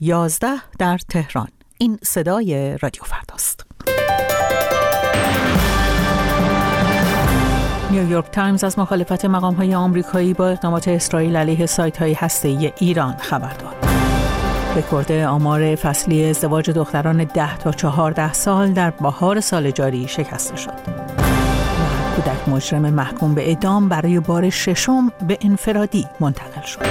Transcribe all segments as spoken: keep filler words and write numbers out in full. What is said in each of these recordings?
یازده در تهران. این صدای رادیو فرداست. نیویورک تایمز از مخالفت مقام‌های آمریکایی با اقدامات اسرائیل علیه سایت‌های هسته‌ای ایران خبر داد. رکورد آمار فصلی ازدواج دختران ده تا چهارده سال در بهار سال جاری شکسته شد. کودک مجرم محکوم به اعدام برای بار ششم به انفرادی منتقل شد.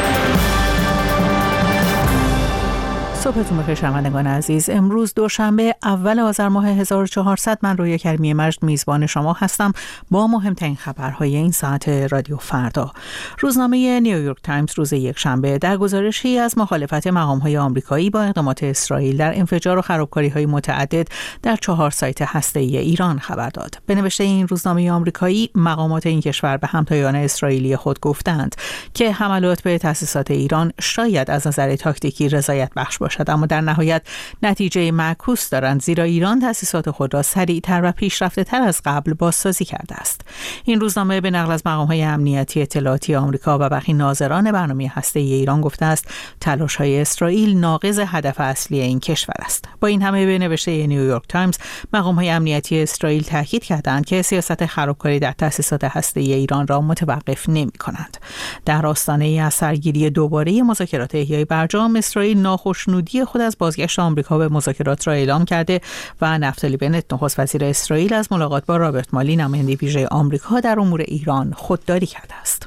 صبحتون بخیر شنوندگان عزیز. امروز دوشنبه اول آذر ماه هزار و چهارصد، من رویا کریمی مجد میزبان شما هستم با مهمترین خبرهای این ساعت رادیو فردا. روزنامه نیویورک تایمز روز یکشنبه در گزارشی از مخالفت مقام‌های آمریکایی با اقدامات اسرائیل در انفجار و خرابکاری‌های متعدد در چهار سایت هسته‌ای ایران خبر داد. به نوشته این روزنامه آمریکایی، مقامات این کشور به همتایان اسرائیلی خود گفتند که حملات به تأسیسات ایران شاید از نظر تاکتیکی رضایت بخش باشد، اما در نهایت نتیجه معکوس دارند، زیرا ایران تأسیسات خود را سریعتر و پیشرفته‌تر از قبل بازسازی کرده است. این روزنامه به نقل از مقام‌های امنیتی اطلاعاتی آمریکا و برخی ناظران برنامه هسته‌ای ایران گفته است تلاش‌های اسرائیل ناقض هدف اصلی این کشور است. با این همه به نوشته نیویورک تایمز، مقام‌های امنیتی اسرائیل تاکید کردند که سیاست خرابکاری در تأسیسات هسته‌ای ایران را متوقف نمی‌کنند. در آستانه اثرگیری دوباره مذاکرات احیای برجام، اسرائیل ناخشنودی خود از بازگشت آمریکا به مذاکرات را اعلام کرده و نفتالی بنت نخست وزیر اسرائیل از ملاقات با رابرت مالی نماینده ویژه آمریکا در امور ایران خودداری کرده است.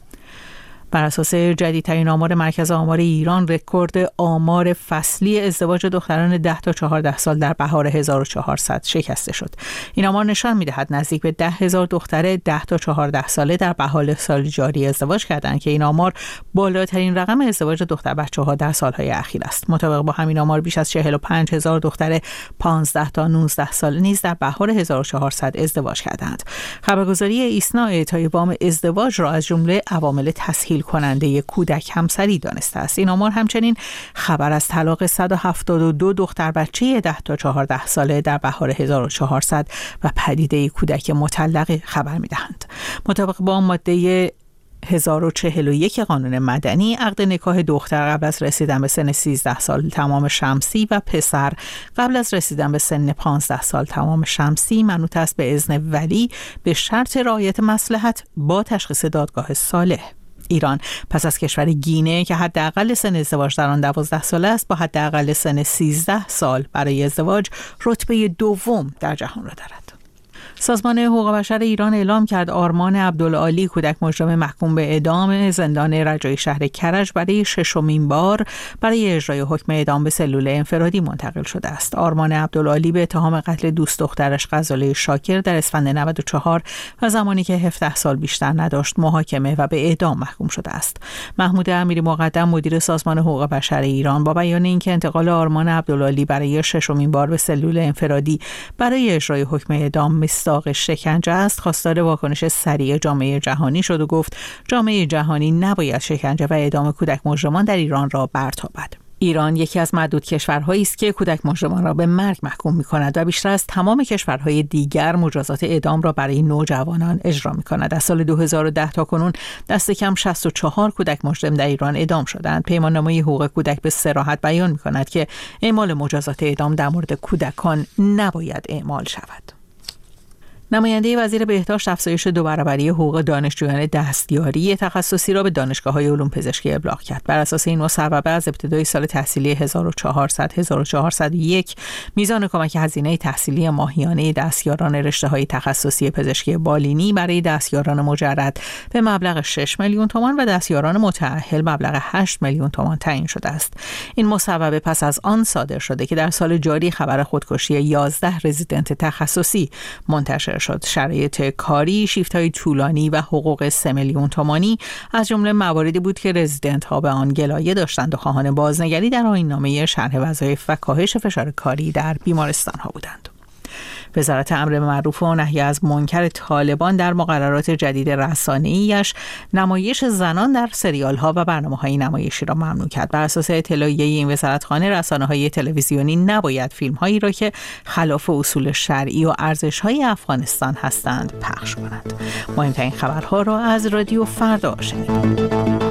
بر اساس جدیدترین آمار مرکز آمار ایران، رکورد آمار فصلی ازدواج دختران ده تا چهارده سال در بهار هزار و چهارصد شکسته شد. این آمار نشان می‌دهد نزدیک به ده هزار دختر ده تا چهارده ساله در بهار سال جاری ازدواج کردند که این آمار بالاترین رقم ازدواج دختر بچه‌ها در سال‌های اخیر است. مطابق با همین آمار، بیش از چهل و پنج هزار دختر پانزده تا نوزده ساله نیز در بهار هزار و چهارصد ازدواج کردند. خبرگزاری ایسنا اعطای وام ازدواج را از جمله عوامل تسهیل کننده کودک همسری دانسته است. این آمار همچنین خبر از طلاق صد و هفتاد و دو دختر بچه ده تا چهارده ساله در بهار هزار و چهارصد و پدیده کودک مطلقه خبر می‌دهند. مطابق با ماده هزار و چهل و یک قانون مدنی، عقد نکاح دختر قبل از رسیدن به سن سیزده سال تمام شمسی و پسر قبل از رسیدن به سن پانزده سال تمام شمسی منوط است به اذن ولی به شرط رعایت مصلحت با تشخیص دادگاه صالح. ایران پس از کشور گینه که حداقل سن ازدواج در آن دوازده ساله است، با حداقل سن سیزده سال برای ازدواج رتبه دوم در جهان را دارد. سازمان حقوق بشر ایران اعلام کرد آرمان عبدالعالی، کودک مجرم محکوم به اعدام زندان رجایی شهر کرج، برای ششمین بار برای اجرای حکم اعدام به سلول انفرادی منتقل شده است. آرمان عبدالعالی به اتهام قتل دوست دخترش غزاله شاکر در اسفند نود و چهار و زمانی که هفده سال بیشتر نداشت محاکمه و به اعدام محکوم شده است. محمود امیری مقدم، مدیر سازمان حقوق بشر ایران، با بیان اینکه انتقال آرمان عبدالعالی برای ششمین بار به سلول انفرادی برای اجرای حکم اعدام مصداق شکنجه است، خواستار واکنش سریع جامعه جهانی شد و گفت جامعه جهانی نباید شکنجه و اعدام کودک مجرمان در ایران را برتابد. ایران یکی از معدود کشورهایی است که کودک مجرمان را به مرگ محکوم می‌کند و بیشتر از تمام کشورهای دیگر مجازات اعدام را برای نوجوانان اجرا می‌کند. از سال دو هزار و ده تا کنون دست کم شصت و چهار کودک مجرم در ایران اعدام شدند. پیماننامه حقوق کودک به صراحت بیان می‌کند که اعمال مجازات اعدام در مورد کودکان نباید اعمال شود. نماینده وزیر بهداشت افزایش دو برابری حقوق دانشجویان دستیاری تخصصی را به دانشگاه‌های علوم پزشکی ابلاغ کرد. بر اساس این مصوبه از ابتدای سال تحصیلی هزار و چهارصد تا هزار و چهارصد و یک میزان کمک هزینه تحصیلی ماهیانه دستیاران رشته‌های تخصصی پزشکی بالینی برای دستیاران مجرد به مبلغ شش میلیون تومان و دستیاران متأهل مبلغ هشت میلیون تومان تعیین شده است. این مصوبه پس از آن صادر شده که در سال جاری خبر خودکشی یازده رزیدنت تخصصی منتشر شد. شرایط کاری، شیفت‌های طولانی و حقوق سه میلیون تومانی از جمله مواردی بود که رزیدنت‌ها به آن گلایه داشتند و خواهان بازنگری در آیین‌نامه شرح وظایف و کاهش فشار کاری در بیمارستان‌ها بودند. وزارت امر معروف و نهی از منکر طالبان در مقررات جدید رسانه‌ایش نمایش زنان در سریال‌ها و برنامه‌های نمایشی را ممنوع کرد. بر اساس اطلاعیه این وزارتخانه، رسانه‌های تلویزیونی نباید فیلم‌هایی را که خلاف اصول شرعی و ارزش‌های افغانستان هستند پخش کنند. مهمترین خبرها را از رادیو فردا شنیدید.